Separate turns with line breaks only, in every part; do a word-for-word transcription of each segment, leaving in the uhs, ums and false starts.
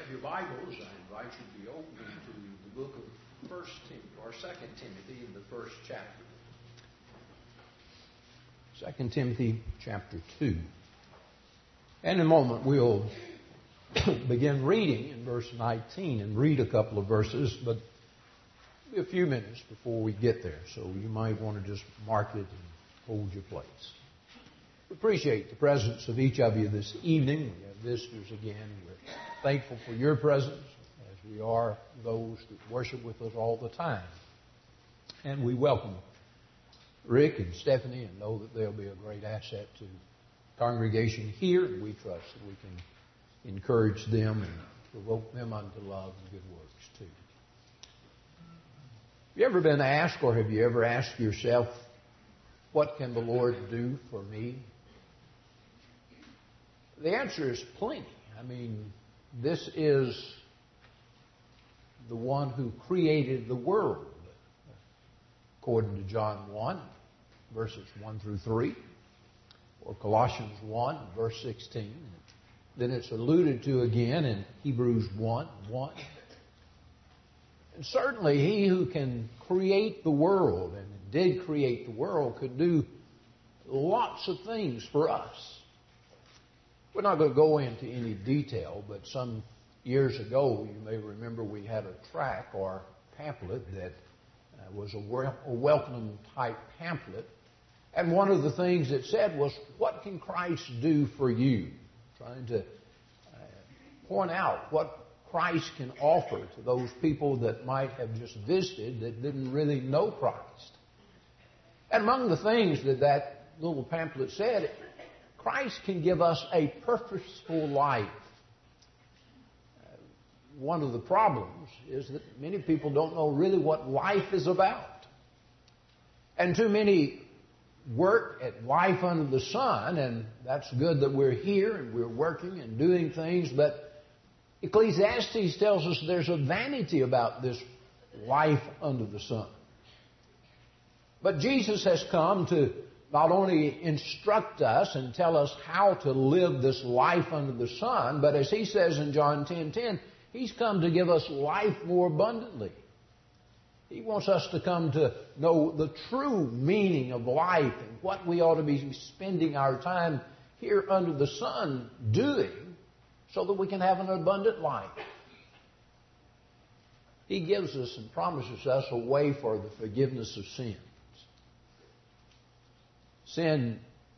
your Bibles, I invite you to be opening to the book of First Timothy, or Second Timothy, in the first chapter. Second Timothy chapter two. And in a moment we'll begin reading in verse nineteen and read a couple of verses, but a few minutes before we get there, so you might want to just mark it and hold your place. We appreciate the presence of each of you this evening. We have visitors again. We're thankful for your presence, as we are those that worship with us all the time. And we welcome Rick and Stephanie and know that they'll be a great asset to the congregation here, and we trust that we can encourage them and provoke them unto love and good works too. Have you ever been asked, or have you ever asked yourself, what can the Lord do for me? The answer is plenty. I mean, this is the one who created the world, according to John one, verses one through three, or Colossians one, verse sixteen. Then it's alluded to again in Hebrews one, one. And certainly he who can create the world, and did create the world, could do lots of things for us. We're not going to go into any detail, but some years ago, you may remember we had a tract or pamphlet that uh, was a, wel- a welcome type pamphlet. And one of the things it said was, what can Christ do for you? Trying to uh, point out what Christ can offer to those people that might have just visited that didn't really know Christ. And among the things that that little pamphlet said, Christ can give us a purposeful life. Uh, one of the problems is that many people don't know really what life is about. And too many work at life under the sun, and that's good that we're here and we're working and doing things, but Ecclesiastes tells us there's a vanity about this life under the sun. But Jesus has come to not only instruct us and tell us how to live this life under the sun, but as he says in John ten ten, he's come to give us life more abundantly. He wants us to come to know the true meaning of life and what we ought to be spending our time here under the sun doing so that we can have an abundant life. He gives us and promises us a way for the forgiveness of sin. Sin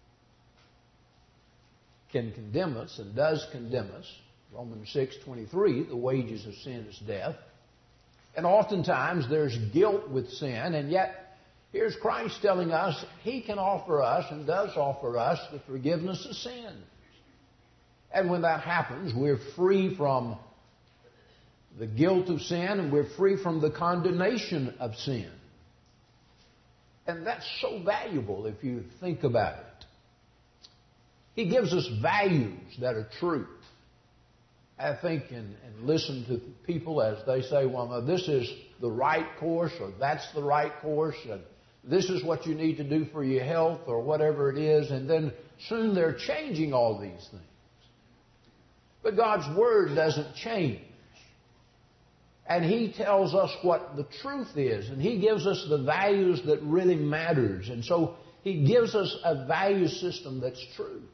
can condemn us and does condemn us. Romans six twenty-three, the wages of sin is death. And oftentimes there's guilt with sin, and yet here's Christ telling us he can offer us and does offer us the forgiveness of sin. And when that happens, we're free from the guilt of sin and we're free from the condemnation of sin. And that's so valuable if you think about it. He gives us values that are true. I think and, and listen to people as they say, well, no, this is the right course, or that's the right course, and this is what you need to do for your health, or whatever it is, and then soon they're changing all these things. But God's Word doesn't change. And He tells us what the truth is. And He gives us the values that really matters. And so He gives us a value system that's true.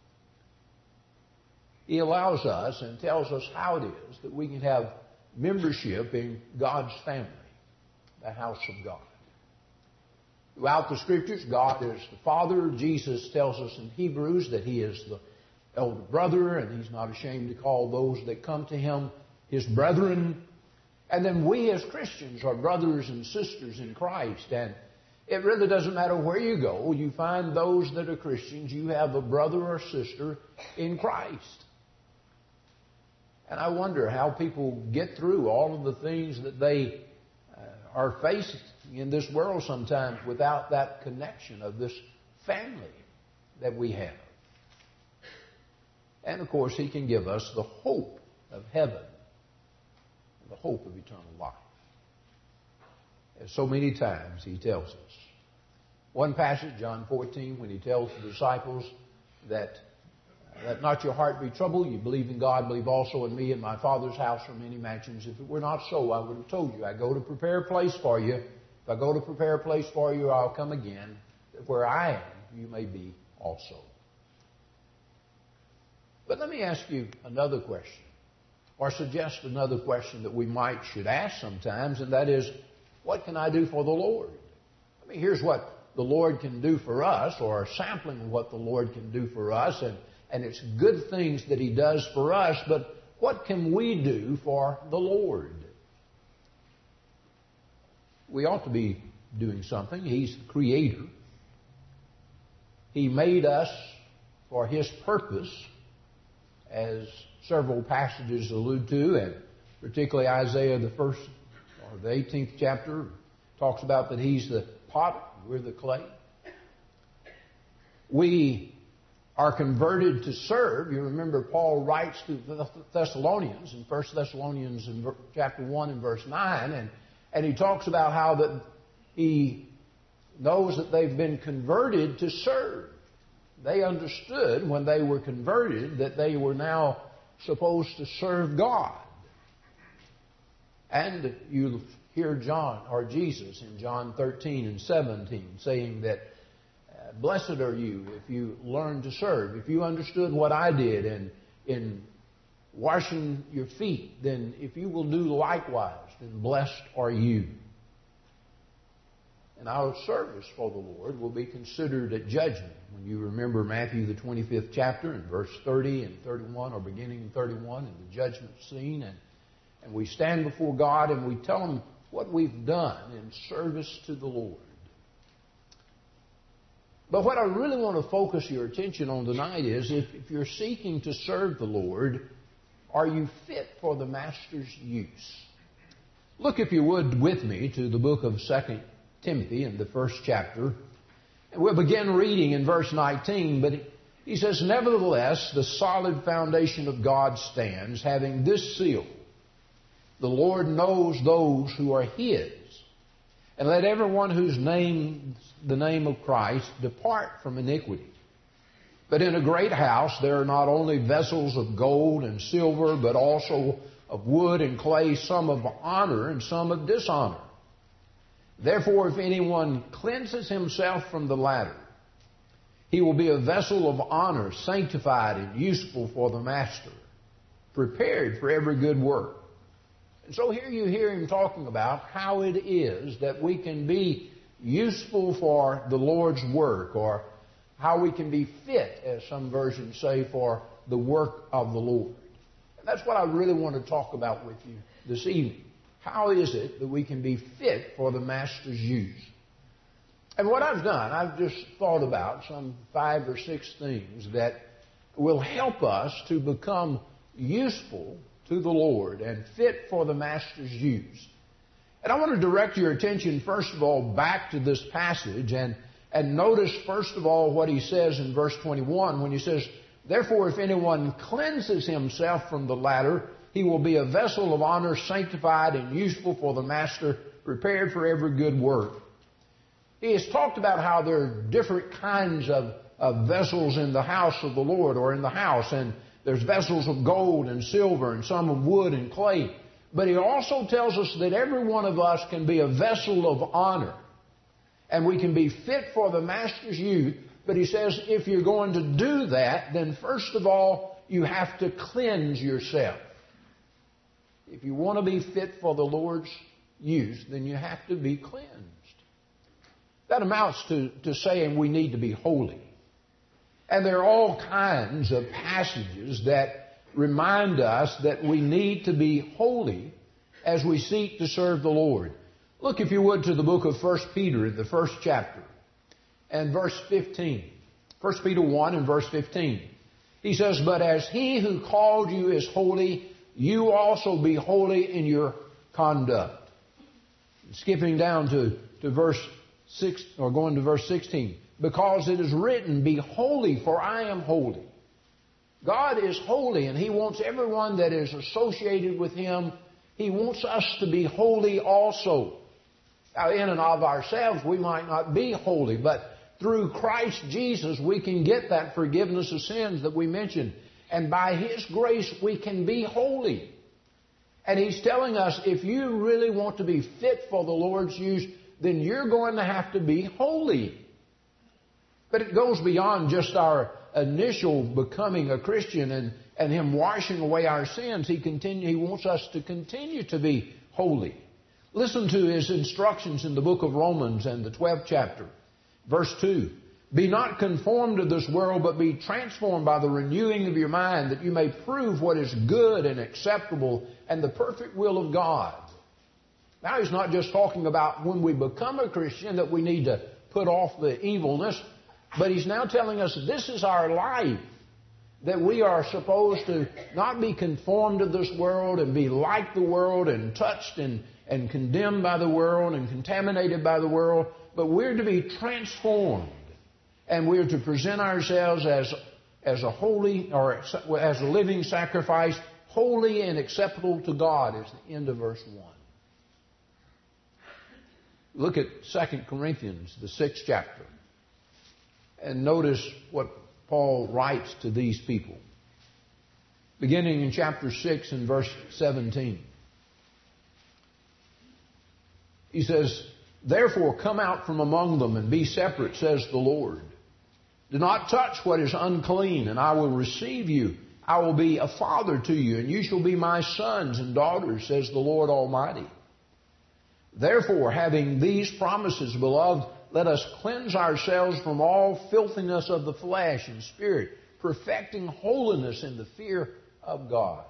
He allows us and tells us how it is that we can have membership in God's family, the house of God. Throughout the Scriptures, God is the Father. Jesus tells us in Hebrews that He is the elder brother, and He's not ashamed to call those that come to Him His brethren. And then we as Christians are brothers and sisters in Christ. And it really doesn't matter where you go. You find those that are Christians, you have a brother or sister in Christ. And I wonder how people get through all of the things that they uh, are facing in this world sometimes without that connection of this family that we have. And of course, He can give us the hope of heaven, the hope of eternal life. As so many times He tells us. One passage, John fourteen, when He tells the disciples that uh, Let not your heart be troubled. You believe in God, believe also in me. In my Father's house are many mansions. If it were not so, I would have told you. I go to prepare a place for you. If I go to prepare a place for you, I'll come again. That where I am, you may be also. But let me ask you another question, or suggest another question that we might should ask sometimes, and that is, what can I do for the Lord? I mean, here's what the Lord can do for us, or a sampling of what the Lord can do for us, and, and it's good things that He does for us, but what can we do for the Lord? We ought to be doing something. He's the Creator. He made us for His purpose, as several passages allude to, and particularly Isaiah, the first or the eighteenth chapter, talks about that He's the potter, we're the clay. We are converted to serve. You remember Paul writes to the Thessalonians in First Thessalonians in chapter one and verse nine, and, and he talks about how that he knows that they've been converted to serve. They understood when they were converted that they were now supposed to serve God. And you hear John, or Jesus in John thirteen and seventeen saying that, uh, blessed are you if you learn to serve. If you understood what I did in, in washing your feet, then if you will do likewise, then blessed are you. And our service for the Lord will be considered at judgment. When you remember Matthew the twenty-fifth chapter and verse thirty and thirty-one, or beginning in thirty-one, in the judgment scene, and, and we stand before God and we tell Him what we've done in service to the Lord. But what I really want to focus your attention on tonight is, if, if you're seeking to serve the Lord, are you fit for the Master's use? Look, if you would, with me to the book of Second Timothy in the first chapter. And we'll begin reading in verse nineteen, but he says, nevertheless, the solid foundation of God stands, having this seal: the Lord knows those who are His. And let everyone whose name, the name of Christ, depart from iniquity. But in a great house there are not only vessels of gold and silver, but also of wood and clay, some of honor and some of dishonor. Therefore, if anyone cleanses himself from the latter, he will be a vessel of honor, sanctified and useful for the master, prepared for every good work. And so here you hear him talking about how it is that we can be useful for the Lord's work, or how we can be fit, as some versions say, for the work of the Lord. And that's what I really want to talk about with you this evening. How is it that we can be fit for the Master's use? And what I've done, I've just thought about some five or six things that will help us to become useful to the Lord and fit for the Master's use. And I want to direct your attention, first of all, back to this passage, and, and notice, first of all, what he says in verse twenty-one, when he says, therefore, if anyone cleanses himself from the latter, he will be a vessel of honor, sanctified and useful for the master, prepared for every good work. He has talked about how there are different kinds of, of vessels in the house of the Lord, or in the house, and there's vessels of gold and silver and some of wood and clay. But he also tells us that every one of us can be a vessel of honor, and we can be fit for the Master's use. But he says if you're going to do that, then first of all, you have to cleanse yourself. If you want to be fit for the Lord's use, then you have to be cleansed. That amounts to, to saying we need to be holy. And there are all kinds of passages that remind us that we need to be holy as we seek to serve the Lord. Look, if you would, to the book of First Peter in the first chapter and verse fifteen. First Peter one and verse fifteen. He says, but as He who called you is holy, you also be holy in your conduct. Skipping down to, to verse six, or going to verse sixteen. Because it is written, be holy, for I am holy. God is holy, and He wants everyone that is associated with Him, He wants us to be holy also. Now, in and of ourselves, we might not be holy, but through Christ Jesus, we can get that forgiveness of sins that we mentioned. And by His grace, we can be holy. And He's telling us, if you really want to be fit for the Lord's use, then you're going to have to be holy. But it goes beyond just our initial becoming a Christian and, and Him washing away our sins. He continue, He wants us to continue to be holy. Listen to His instructions in the book of Romans and the twelfth chapter. Verse two, be not conformed to this world, but be transformed by the renewing of your mind, that you may prove what is good and acceptable and the perfect will of God. Now He's not just talking about when we become a Christian that we need to put off the evilness, but He's now telling us this is our life, that we are supposed to not be conformed to this world and be like the world and touched and, and condemned by the world and contaminated by the world, but we're to be transformed. And we're to present ourselves as, as a holy, or as a living sacrifice, holy and acceptable to God, is the end of verse one. Look at Second Corinthians, the sixth chapter, and notice what Paul writes to these people. Beginning in chapter six and verse seventeen. He says, therefore come out from among them and be separate, says the Lord. Do not touch what is unclean, and I will receive you. I will be a father to you, and you shall be my sons and daughters, says the Lord Almighty. Therefore, having these promises, beloved, let us cleanse ourselves from all filthiness of the flesh and spirit, perfecting holiness in the fear of God.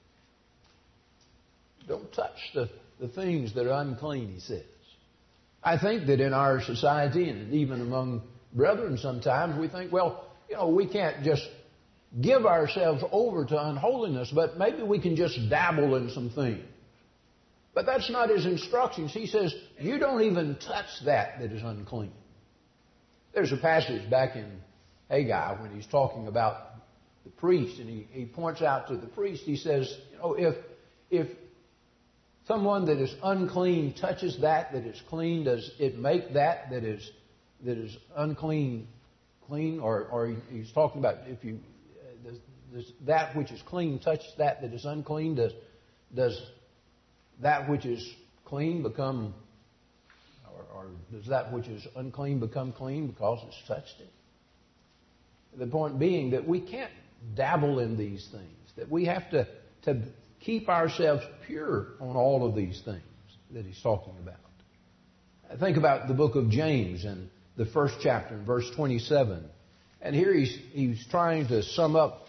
Don't touch the, the things that are unclean, he says. I think that in our society, and even among brethren sometimes, we think, well, you know, we can't just give ourselves over to unholiness, but maybe we can just dabble in some things. But that's not His instructions. He says, you don't even touch that that is unclean. There's a passage back in Haggai when he's talking about the priest, and he, he points out to the priest, he says, you know, if, if someone that is unclean touches that that is clean, does it make that that is that is unclean clean? Or, or he's talking about if you uh, does, does that which is clean touch that that is unclean, does does that which is clean become, or, or does that which is unclean become clean because it's touched it? The point being that we can't dabble in these things, that we have to, to keep ourselves pure on all of these things that he's talking about. Think about the book of James and the first chapter in verse twenty-seven. And here he's, he's trying to sum up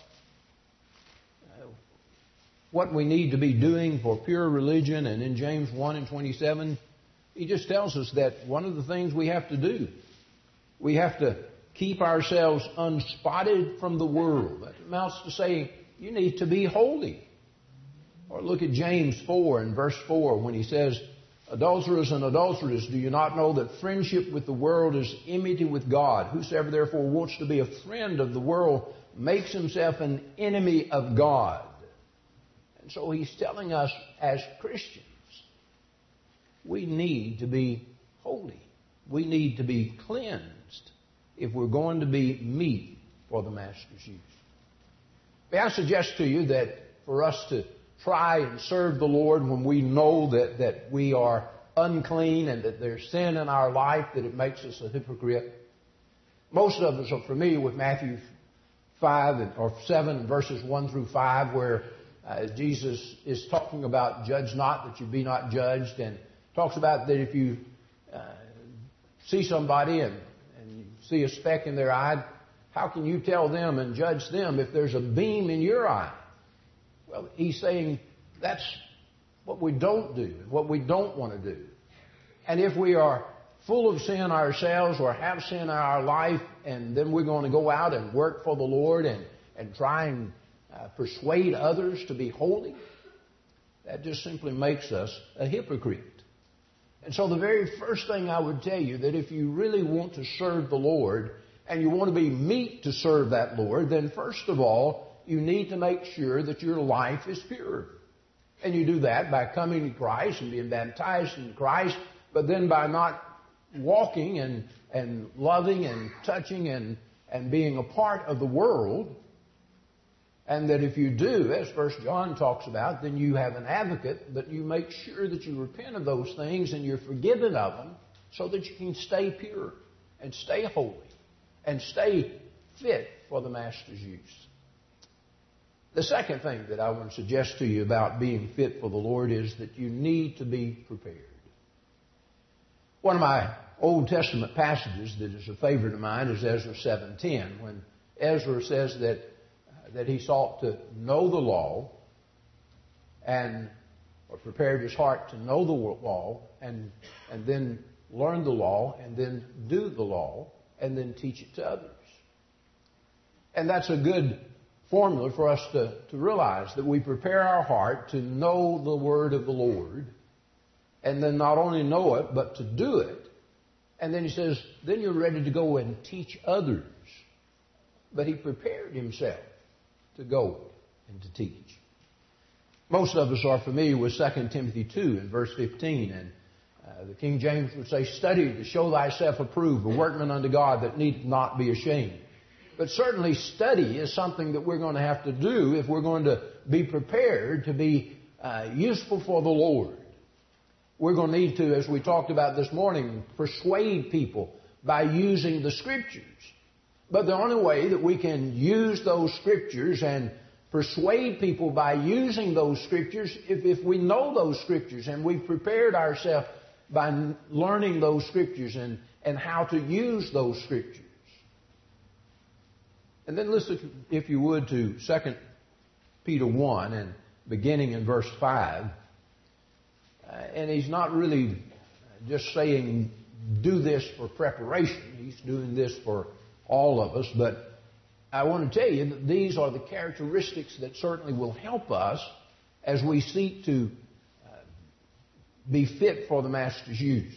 what we need to be doing for pure religion. And in James one and twenty-seven, he just tells us that one of the things we have to do, we have to keep ourselves unspotted from the world. That amounts to saying you need to be holy. Or look at James four and verse four when he says, adulterers and adulteresses, do you not know that friendship with the world is enmity with God? Whosoever therefore wants to be a friend of the world makes himself an enemy of God. And so he's telling us as Christians, we need to be holy. We need to be cleansed if we're going to be meat for the Master's use. May I suggest to you that for us to try and serve the Lord when we know that, that we are unclean and that there's sin in our life, that it makes us a hypocrite. Most of us are familiar with Matthew five and, or seven verses one through five, where uh, Jesus is talking about judge not that you be not judged, and talks about that if you uh, see somebody and, and you see a speck in their eye, how can you tell them and judge them if there's a beam in your eye? Well, he's saying that's what we don't do, what we don't want to do. And if we are full of sin ourselves or have sin in our life, and then we're going to go out and work for the Lord and, and try and uh, persuade others to be holy, that just simply makes us a hypocrite. And so the very first thing I would tell you, that if you really want to serve the Lord and you want to be meet to serve that Lord, then first of all, you need to make sure that your life is pure. And you do that by coming to Christ and being baptized in Christ, but then by not walking and, and loving and touching and, and being a part of the world. And that if you do, as First John talks about, then you have an advocate, that you make sure that you repent of those things and you're forgiven of them so that you can stay pure and stay holy and stay fit for the Master's use. The second thing that I want to suggest to you about being fit for the Lord is that you need to be prepared. One of my Old Testament passages that is a favorite of mine is Ezra seven ten, when Ezra says that that he sought to know the law and or prepared his heart to know the law and and then learn the law and then do the law and then teach it to others. And that's a good formula for us to, to realize that we prepare our heart to know the word of the Lord and then not only know it but to do it. And then he says, then you're ready to go and teach others. But he prepared himself to go and to teach. Most of us are familiar with Second Timothy two in verse fifteen, and uh, the King James would say, study to show thyself approved, a workman unto God that need not be ashamed. But certainly study is something that we're going to have to do if we're going to be prepared to be uh, useful for the Lord. We're going to need to, as we talked about this morning, persuade people by using the Scriptures. But the only way that we can use those Scriptures and persuade people by using those Scriptures, if, if we know those Scriptures and we've prepared ourselves by learning those Scriptures and, and how to use those Scriptures. And then listen, if you would, to Second Peter one, and beginning in verse five. Uh, and he's not really just saying, do this for preparation. He's doing this for all of us, but I want to tell you that these are the characteristics that certainly will help us as we seek to uh, be fit for the Master's use.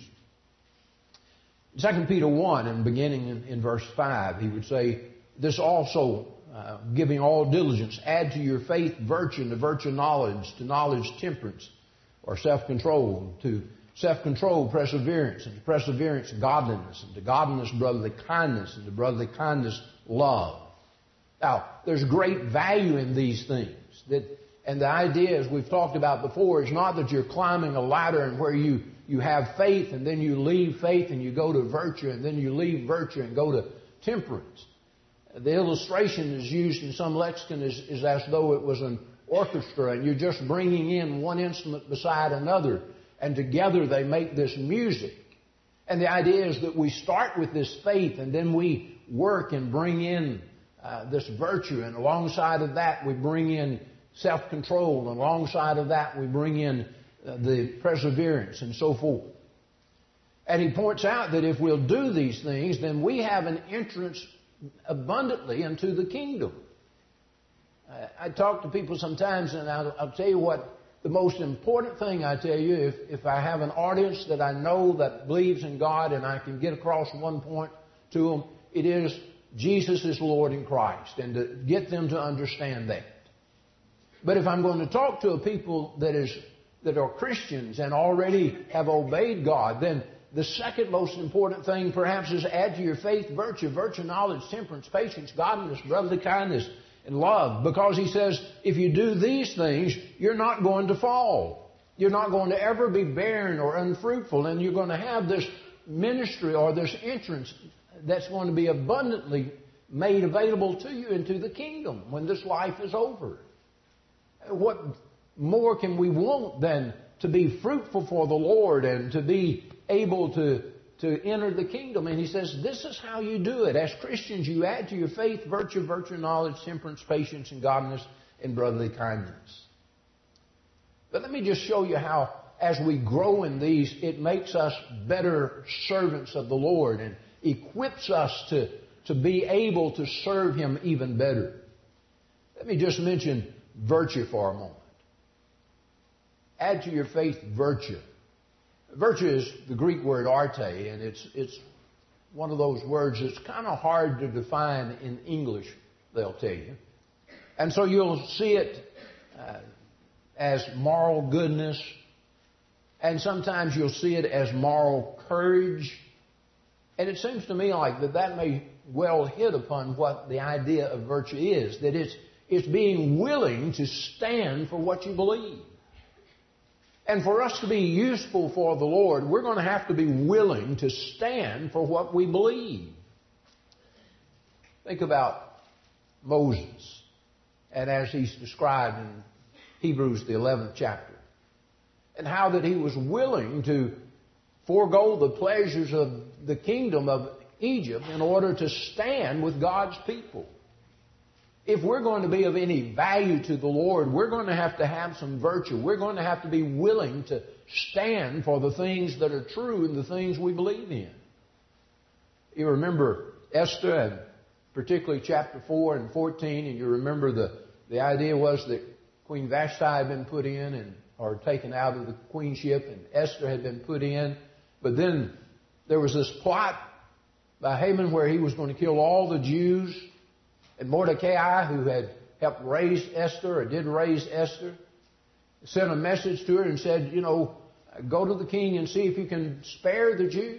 Second Peter one, and beginning in, in verse five, he would say, this also, uh, giving all diligence, add to your faith virtue, and to virtue knowledge, to knowledge temperance, or self-control, to self-control, perseverance, and to perseverance, godliness, and to godliness, brotherly kindness, and to brotherly kindness, love. Now, there's great value in these things. That, and the idea, as we've talked about before, is not that you're climbing a ladder and where you, you have faith and then you leave faith and you go to virtue and then you leave virtue and go to temperance. The illustration is used in some lexicon is, is as though it was an orchestra and you're just bringing in one instrument beside another, and together they make this music. And the idea is that we start with this faith and then we work and bring in uh, this virtue, and alongside of that we bring in self-control, and alongside of that we bring in uh, the perseverance and so forth. And he points out that if we'll do these things, then we have an entrance abundantly into the kingdom. Uh, I talk to people sometimes, and I'll, I'll tell you what, the most important thing I tell you, if, if I have an audience that I know that believes in God and I can get across one point to them, it is Jesus is Lord in Christ, and to get them to understand that. But if I'm going to talk to a people that is that are Christians and already have obeyed God, then the second most important thing perhaps is add to your faith virtue, virtue, knowledge, temperance, patience, godliness, brotherly kindness, and love. Because he says, if you do these things, you're not going to fall. You're not going to ever be barren or unfruitful, and you're going to have this ministry or this entrance that's going to be abundantly made available to you into the kingdom when this life is over. What more can we want than to be fruitful for the Lord and to be able to, to enter the kingdom? And he says, this is how you do it. As Christians, you add to your faith virtue, virtue, knowledge, temperance, patience, and godliness, and brotherly kindness. But let me just show you how, as we grow in these, it makes us better servants of the Lord and equips us to, to be able to serve Him even better. Let me just mention virtue for a moment. Add to your faith virtue. Virtue is the Greek word arte, and it's it's one of those words that's kind of hard to define in English, they'll tell you. And so you'll see it uh, as moral goodness, and sometimes you'll see it as moral courage, And it seems to me like that that may well hit upon what the idea of virtue is, that it's, it's being willing to stand for what you believe. And for us to be useful for the Lord, we're going to have to be willing to stand for what we believe. Think about Moses, and as he's described in Hebrews, the eleventh chapter, and how that he was willing to forego the pleasures of the kingdom of Egypt in order to stand with God's people. If we're going to be of any value to the Lord, we're going to have to have some virtue. We're going to have to be willing to stand for the things that are true and the things we believe in. You remember Esther, and particularly chapter four and fourteen, and you remember the, the idea was that Queen Vashti had been put in and or taken out of the queenship, and Esther had been put in. But then there was this plot by Haman where he was going to kill all the Jews. And Mordecai, who had helped raise Esther, or did raise Esther, sent a message to her and said, you know, go to the king and see if you can spare the Jews.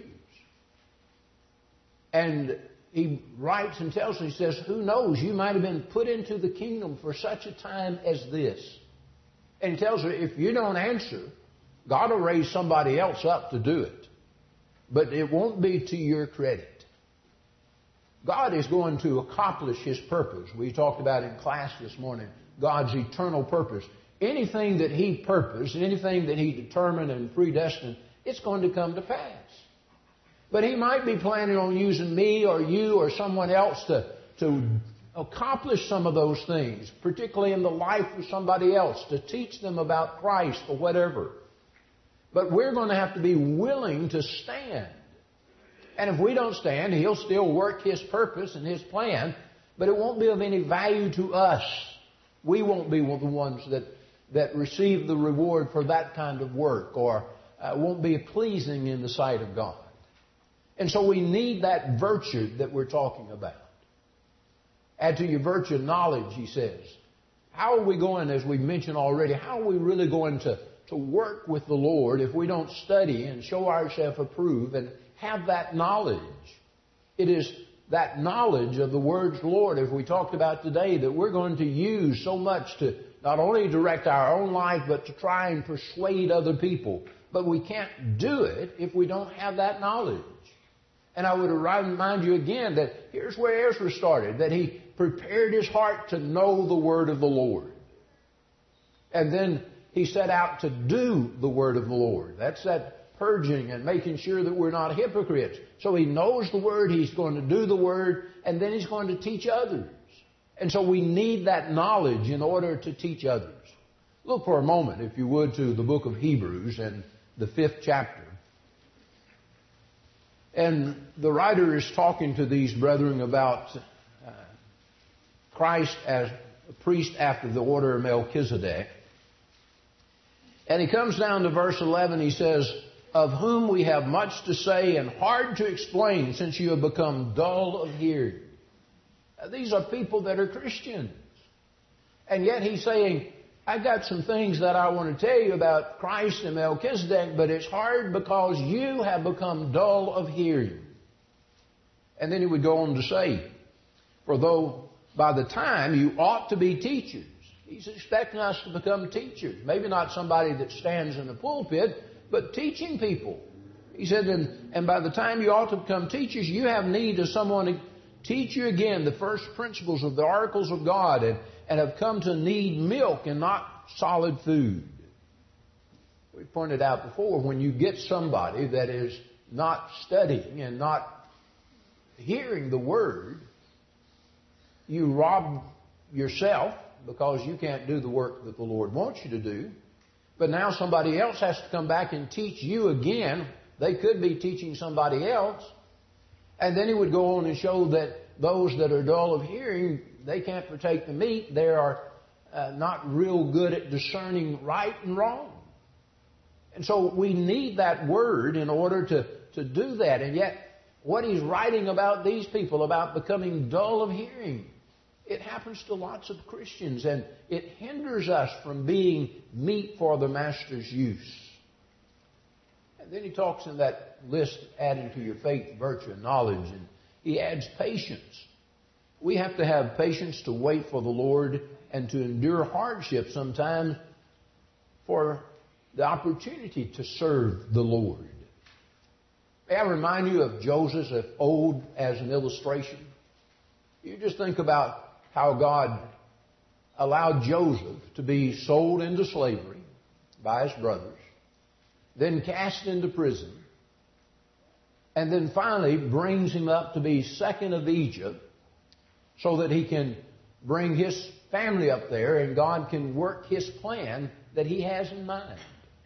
And he writes and tells her, he says, who knows, you might have been put into the kingdom for such a time as this. And he tells her, if you don't answer, God will raise somebody else up to do it. But it won't be to your credit. God is going to accomplish His purpose. We talked about in class this morning, God's eternal purpose. Anything that He purposed, anything that He determined and predestined, it's going to come to pass. But He might be planning on using me or you or someone else to, to accomplish some of those things, particularly in the life of somebody else, to teach them about Christ or whatever. But we're going to have to be willing to stand. And if we don't stand, He'll still work His purpose and His plan, but it won't be of any value to us. We won't be the ones that, that receive the reward for that kind of work, or uh, won't be pleasing in the sight of God. And so we need that virtue that we're talking about. Add to your virtue knowledge, he says. How are we going, as we've mentioned already, how are we really going to, to work with the Lord if we don't study and show ourselves approved and have that knowledge? It is that knowledge of the words, Lord, as we talked about today, that we're going to use so much to not only direct our own life, but to try and persuade other people. But we can't do it if we don't have that knowledge. And I would remind you again that here's where Ezra started, that he prepared his heart to know the word of the Lord. And then he set out to do the word of the Lord. That's that purging and making sure that we're not hypocrites. So he knows the word, he's going to do the word, and then he's going to teach others. And so we need that knowledge in order to teach others. Look for a moment, if you would, to the book of Hebrews and the fifth chapter. And the writer is talking to these brethren about uh, Christ as a priest after the order of Melchizedek. And he comes down to verse eleven, he says, of whom we have much to say and hard to explain, since you have become dull of hearing. Now, these are people that are Christians. And yet he's saying, I've got some things that I want to tell you about Christ and Melchizedek, but it's hard because you have become dull of hearing. And then he would go on to say, for though by the time you ought to be teachers, he's expecting us to become teachers. Maybe not somebody that stands in the pulpit, but teaching people. He said, and, and by the time you ought to become teachers, you have need of someone to teach you again the first principles of the oracles of God, and, and have come to need milk and not solid food. We pointed out before, when you get somebody that is not studying and not hearing the word, you rob yourself because you can't do the work that the Lord wants you to do. But now somebody else has to come back and teach you again. They could be teaching somebody else. And then he would go on and show that those that are dull of hearing, they can't partake the meat. They are uh, not real good at discerning right and wrong. And so we need that word in order to, to do that. And yet, what he's writing about these people, about becoming dull of hearing, it happens to lots of Christians, and it hinders us from being meat for the Master's use. And then he talks in that list adding to your faith, virtue, and knowledge. And he adds patience. We have to have patience to wait for the Lord and to endure hardship sometimes for the opportunity to serve the Lord. May I remind you of Joseph of old as an illustration? You just think about how God allowed Joseph to be sold into slavery by his brothers, then cast into prison, and then finally brings him up to be second of Egypt so that he can bring his family up there and God can work his plan that he has in mind.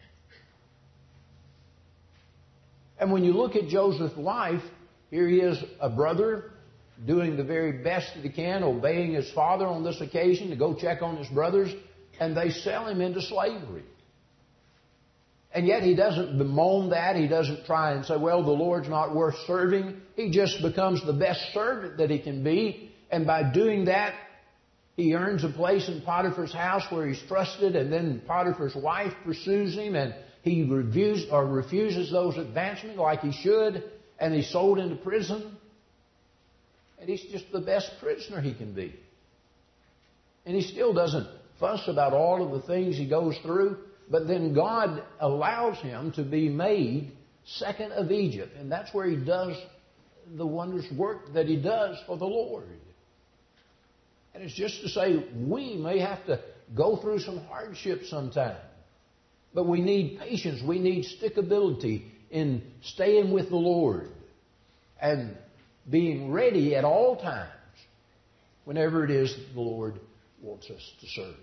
And when you look at Joseph's life, here he is, a brother, doing the very best that he can, obeying his father on this occasion to go check on his brothers, and they sell him into slavery. And yet he doesn't bemoan that. He doesn't try and say, well, the Lord's not worth serving. He just becomes the best servant that he can be. And by doing that, he earns a place in Potiphar's house where he's trusted. And then Potiphar's wife pursues him, and he reviews, or refuses those advancements like he should. And he's sold into prison. And he's just the best prisoner he can be. And he still doesn't fuss about all of the things he goes through. But then God allows him to be made second of Egypt. And that's where he does the wondrous work that he does for the Lord. And it's just to say we may have to go through some hardship sometime. But we need patience. We need stickability in staying with the Lord. And being ready at all times whenever it is the Lord wants us to serve.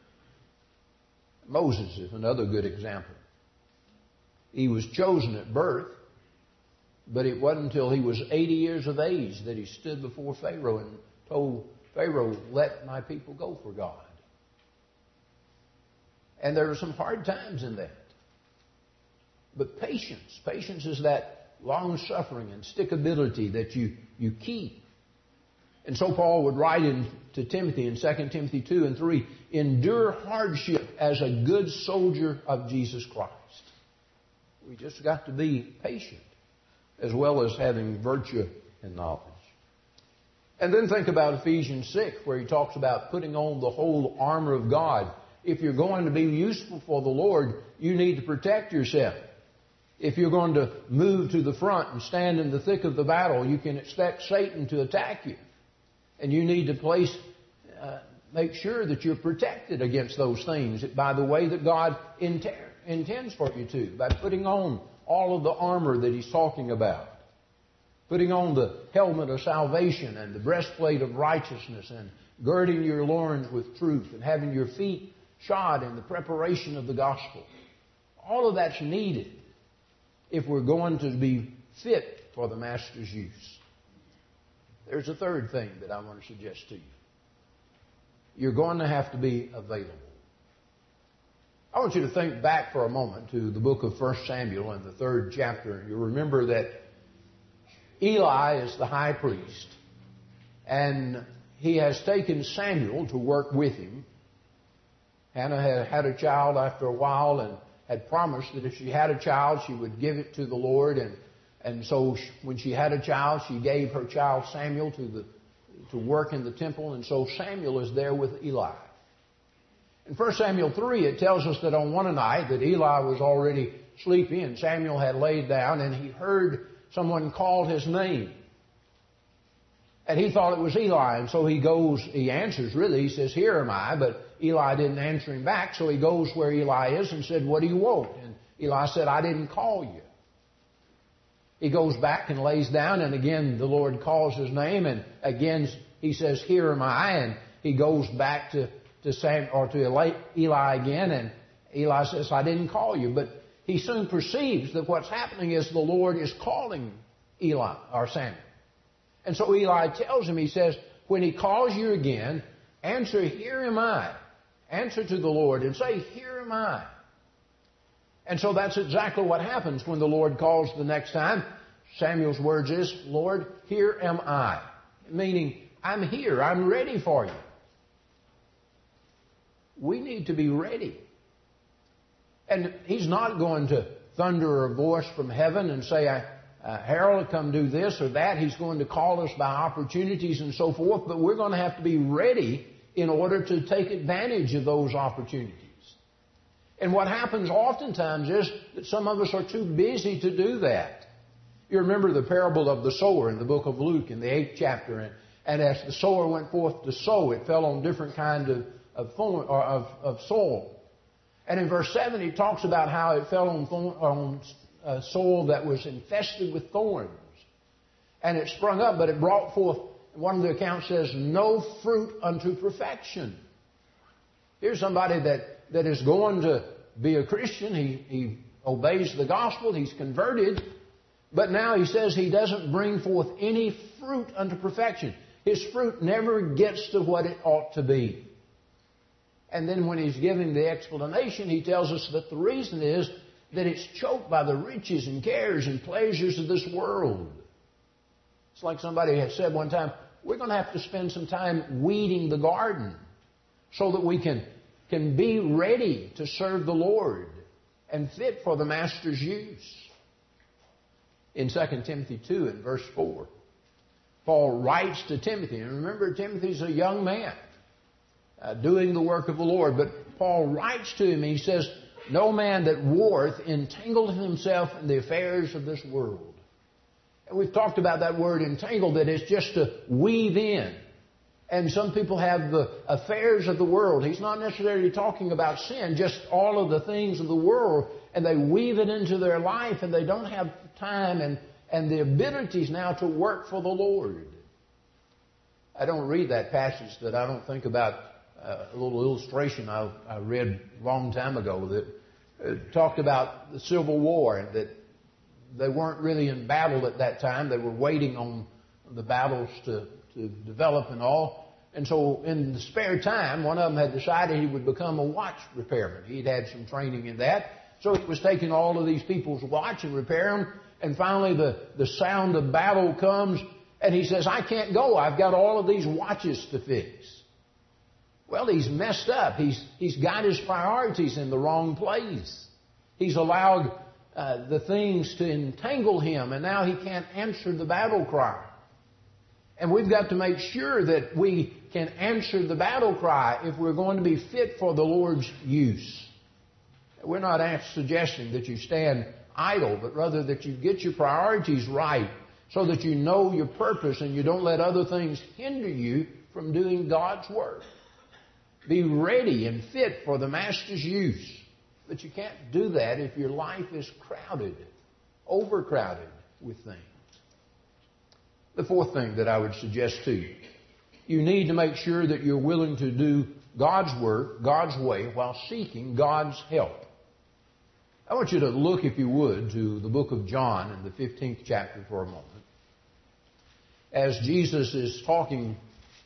Moses is another good example. He was chosen at birth, but it wasn't until he was eighty years of age that he stood before Pharaoh and told Pharaoh, let my people go for God. And there were some hard times in that. But patience, patience is that long-suffering and stickability that you, you keep. And so Paul would write in, to Timothy in Second Timothy two and three, endure hardship as a good soldier of Jesus Christ. We just got to be patient as well as having virtue and knowledge. And then think about Ephesians six, where he talks about putting on the whole armor of God. If you're going to be useful for the Lord, you need to protect yourself. If you're going to move to the front and stand in the thick of the battle, you can expect Satan to attack you. And you need to place, uh, make sure that you're protected against those things by the way that God inter- intends for you to, by putting on all of the armor that he's talking about. Putting on the helmet of salvation and the breastplate of righteousness and girding your loins with truth and having your feet shod in the preparation of the gospel. All of that's needed if we're going to be fit for the Master's use. There's a third thing that I want to suggest to you. You're going to have to be available. I want you to think back for a moment to the book of First Samuel in the third chapter. You'll remember that Eli is the high priest, and he has taken Samuel to work with him. Hannah had had a child after a while and had promised that if she had a child, she would give it to the Lord. And, and so when she had a child, she gave her child Samuel to, the, to work in the temple. And so Samuel is there with Eli. In First Samuel three, it tells us that on one night that Eli was already sleepy and Samuel had laid down and he heard someone call his name. And he thought it was Eli. And so he goes, he answers really, he says, here am I. But Eli didn't answer him back. So he goes where Eli is and said, what do you want? And Eli said, I didn't call you. He goes back and lays down. And again, the Lord calls his name. And again, he says, here am I. And he goes back to, to Sam, or to Eli again. And Eli says, I didn't call you. But he soon perceives that what's happening is the Lord is calling Eli, or Samuel. And so Eli tells him, he says, when he calls you again, answer, here am I. Answer to the Lord and say, here am I. And so that's exactly what happens when the Lord calls the next time. Samuel's words is, Lord, here am I. Meaning, I'm here. I'm ready for you. We need to be ready. And he's not going to thunder a voice from heaven and say, uh, Harold, come do this or that. He's going to call us by opportunities and so forth, but we're going to have to be ready in order to take advantage of those opportunities. And what happens oftentimes is that some of us are too busy to do that. You remember the parable of the sower in the book of Luke in the eighth chapter. And, and as the sower went forth to sow, it fell on different kinds of, of, thorn, or of, of soil. And in verse seven, he talks about how it fell on, thorn, on uh, soil that was infested with thorns. And it sprung up, but it brought forth, one of the accounts says, no fruit unto perfection. Here's somebody that, that is going to be a Christian. He, he obeys the gospel. He's converted. But now he says he doesn't bring forth any fruit unto perfection. His fruit never gets to what it ought to be. And then when he's giving the explanation, he tells us that the reason is that it's choked by the riches and cares and pleasures of this world. It's like somebody had said one time, we're going to have to spend some time weeding the garden so that we can, can be ready to serve the Lord and fit for the Master's use. In Second Timothy two and verse four, Paul writes to Timothy, and remember Timothy's a young man uh, doing the work of the Lord, but Paul writes to him, he says, no man that warreth entangleth himself in the affairs of this world. And we've talked about that word entangled, that it's just to weave in. And some people have the affairs of the world. He's not necessarily talking about sin, just all of the things of the world, and they weave it into their life, and they don't have time and, and the abilities now to work for the Lord. I don't read that passage that I don't think about uh, a little illustration I, I read a long time ago that uh, talked about the Civil War, and that they weren't really in battle at that time. They were waiting on the battles to, to develop and all. And so in the spare time, one of them had decided he would become a watch repairman. He'd had some training in that. So he was taking all of these people's watch and repair them. And finally the, the sound of battle comes, and he says, I can't go. I've got all of these watches to fix. Well, he's messed up. He's, he's got his priorities in the wrong place. He's allowed uh, the things to entangle him, and now he can't answer the battle cry. And we've got to make sure that we can answer the battle cry if we're going to be fit for the Lord's use. We're not suggesting that you stand idle, but rather that you get your priorities right so that you know your purpose and you don't let other things hinder you from doing God's work. Be ready and fit for the Master's use. But you can't do that if your life is crowded, overcrowded with things. The fourth thing that I would suggest to you, you need to make sure that you're willing to do God's work, God's way, while seeking God's help. I want you to look, if you would, to the book of John in the fifteenth chapter for a moment. As Jesus is talking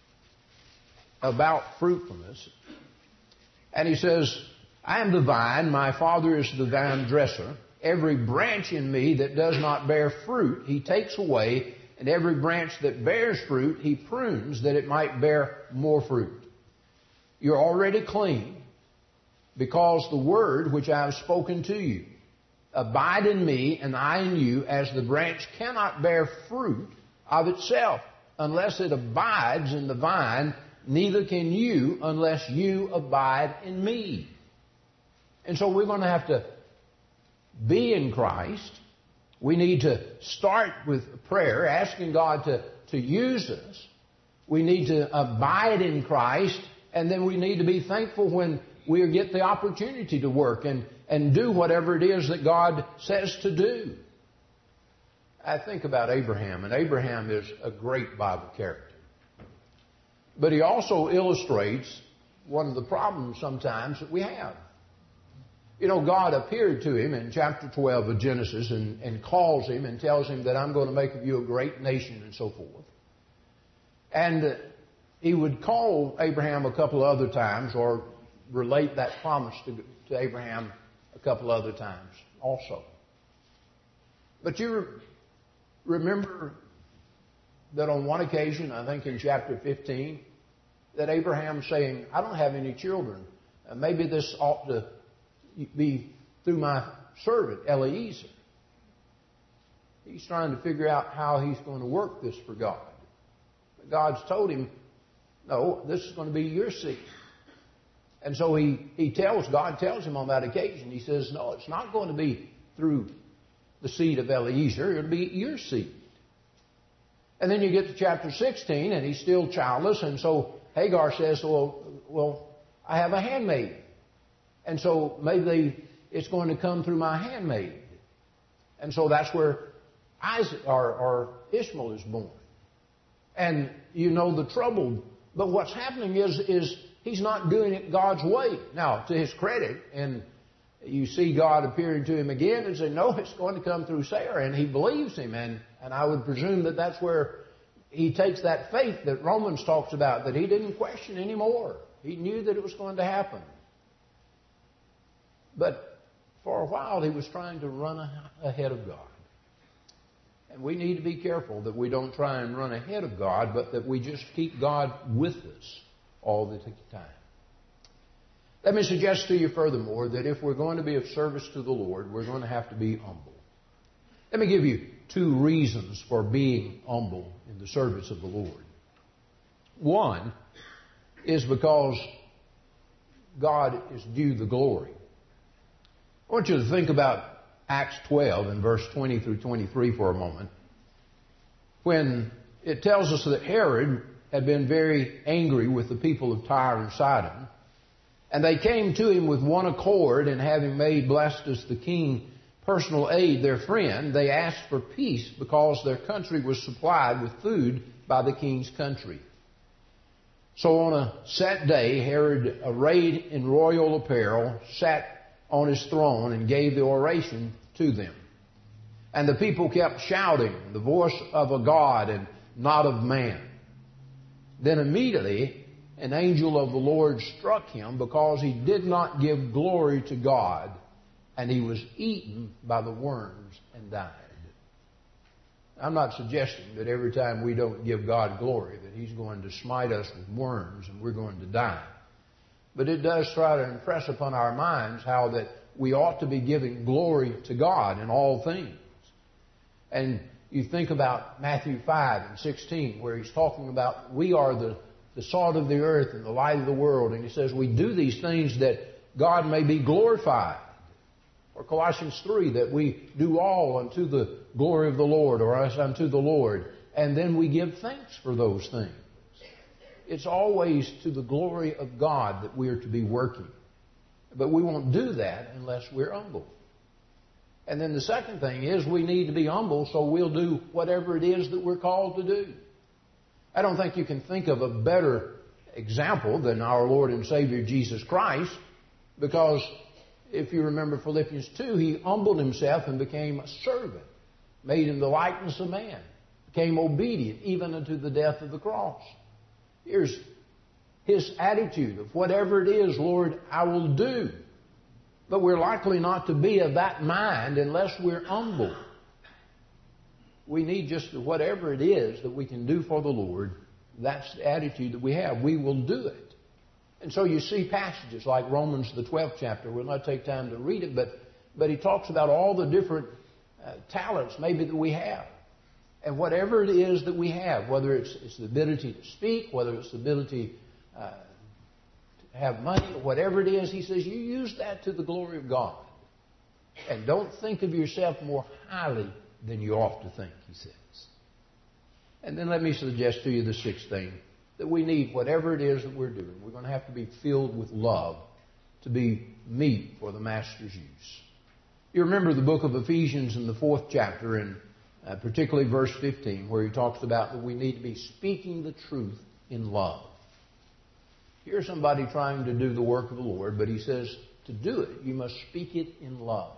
about fruitfulness, and he says, I am the vine, my Father is the vine dresser. Every branch in me that does not bear fruit, he takes away, and every branch that bears fruit, he prunes that it might bear more fruit. You're already clean, because the word which I have spoken to you, abide in me and I in you, as the branch cannot bear fruit of itself unless it abides in the vine, neither can you unless you abide in me. And so we're going to have to be in Christ. We need to start with prayer, asking God to, to use us. We need to abide in Christ, and then we need to be thankful when we get the opportunity to work and, and do whatever it is that God says to do. I think about Abraham, and Abraham is a great Bible character. But he also illustrates one of the problems sometimes that we have. You know, God appeared to him in chapter twelve of Genesis and, and calls him and tells him that I'm going to make of you a great nation and so forth. And uh, he would call Abraham a couple of other times, or relate that promise to, to Abraham a couple other times also. But you re- remember that on one occasion, I think in chapter fifteen, that Abraham saying, I don't have any children. Uh, maybe this ought to be through my servant, Eliezer. He's trying to figure out how he's going to work this for God. But God's told him, no, this is going to be your seed. And so he, he tells, God tells him on that occasion, he says, no, it's not going to be through the seed of Eliezer, it'll be your seed. And then you get to chapter sixteen, and he's still childless, and so Hagar says, well, well, I have a handmaid. And so maybe they, it's going to come through my handmaid. And so that's where Isaac or, or Ishmael is born. And you know the trouble. But what's happening is, is he's not doing it God's way. Now, to his credit, and you see God appearing to him again and say, no, it's going to come through Sarah. And he believes him. And, and I would presume that that's where he takes that faith that Romans talks about, that he didn't question anymore. He knew that it was going to happen. But for a while, he was trying to run ahead of God. And we need to be careful that we don't try and run ahead of God, but that we just keep God with us all the time. Let me suggest to you furthermore that if we're going to be of service to the Lord, we're going to have to be humble. Let me give you two reasons for being humble in the service of the Lord. One is because God is due the glory. I want you to think about Acts twelve and verse twenty through twenty-three for a moment, when it tells us that Herod had been very angry with the people of Tyre and Sidon, and they came to him with one accord, and having made Blastus the king personal aid their friend, they asked for peace because their country was supplied with food by the king's country. So on a set day, Herod, arrayed in royal apparel, sat on his throne and gave the oration to them. And the people kept shouting, the voice of a God and not of man. Then immediately an angel of the Lord struck him because he did not give glory to God, and he was eaten by the worms and died. I'm not suggesting that every time we don't give God glory that he's going to smite us with worms and we're going to die. But it does try to impress upon our minds how that we ought to be giving glory to God in all things. And you think about Matthew five and sixteen, where he's talking about we are the, the salt of the earth and the light of the world. And he says we do these things that God may be glorified. Or Colossians three, that we do all unto the glory of the Lord, or as unto the Lord. And then we give thanks for those things. It's always to the glory of God that we are to be working. But we won't do that unless we're humble. And then the second thing is we need to be humble, so we'll do whatever it is that we're called to do. I don't think you can think of a better example than our Lord and Savior Jesus Christ, because if you remember Philippians two, he humbled himself and became a servant, made in the likeness of man, became obedient even unto the death of the cross. Here's his attitude of whatever it is, Lord, I will do. But we're likely not to be of that mind unless we're humble. We need just whatever it is that we can do for the Lord. That's the attitude that we have. We will do it. And so you see passages like Romans, the twelfth chapter. We'll not take time to read it, but, but he talks about all the different uh, talents maybe that we have. And whatever it is that we have, whether it's, it's the ability to speak, whether it's the ability uh, to have money, or whatever it is, he says, you use that to the glory of God. And don't think of yourself more highly than you ought to think, he says. And then let me suggest to you the sixth thing, that we need whatever it is that we're doing. We're going to have to be filled with love to be meet for the Master's use. You remember the book of Ephesians in the fourth chapter, and uh, particularly verse fifteen, where he talks about that we need to be speaking the truth in love. Here's somebody trying to do the work of the Lord, but he says to do it, you must speak it in love.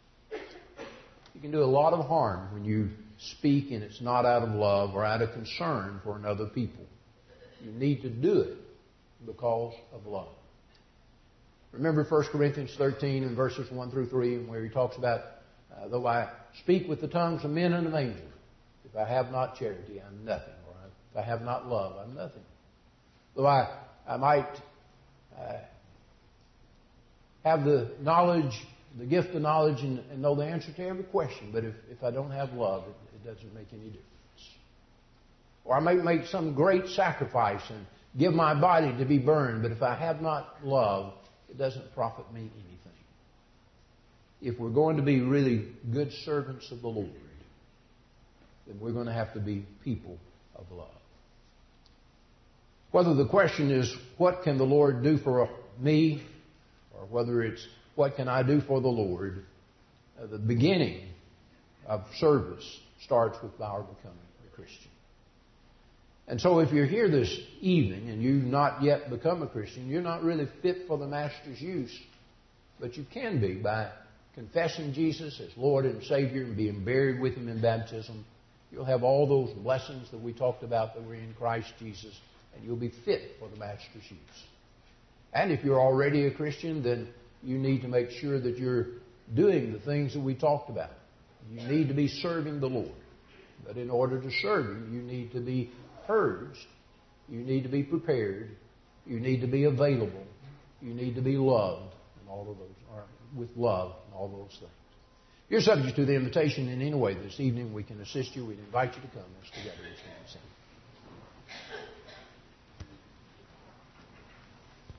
You can do a lot of harm when you speak and it's not out of love or out of concern for another people. You need to do it because of love. Remember First Corinthians thirteen and verses one through three, where he talks about, uh, though I speak with the tongues of men and of angels, if I have not charity, I'm nothing. Or if I have not love, I'm nothing. Though I, I might uh, have the knowledge the gift of knowledge and, and know the answer to every question, but if, if I don't have love, it, it doesn't make any difference. Or I may make some great sacrifice and give my body to be burned, but if I have not love, it doesn't profit me anything. If we're going to be really good servants of the Lord, then we're going to have to be people of love. Whether the question is, what can the Lord do for me? Or whether it's, what can I do for the Lord? Uh, the beginning of service starts with our becoming a Christian. And so if you're here this evening and you've not yet become a Christian, you're not really fit for the Master's use, but you can be by confessing Jesus as Lord and Savior and being buried with Him in baptism. You'll have all those blessings that we talked about that were in Christ Jesus, and you'll be fit for the Master's use. And if you're already a Christian, then you need to make sure that you're doing the things that we talked about. You need to be serving the Lord. But in order to serve Him, you need to be purged. You need to be prepared. You need to be available. You need to be loved, and all of those, or with love, and all those things. If you're subject to the invitation in any way this evening, we can assist you. We'd invite you to come. Let's together. Let's sing.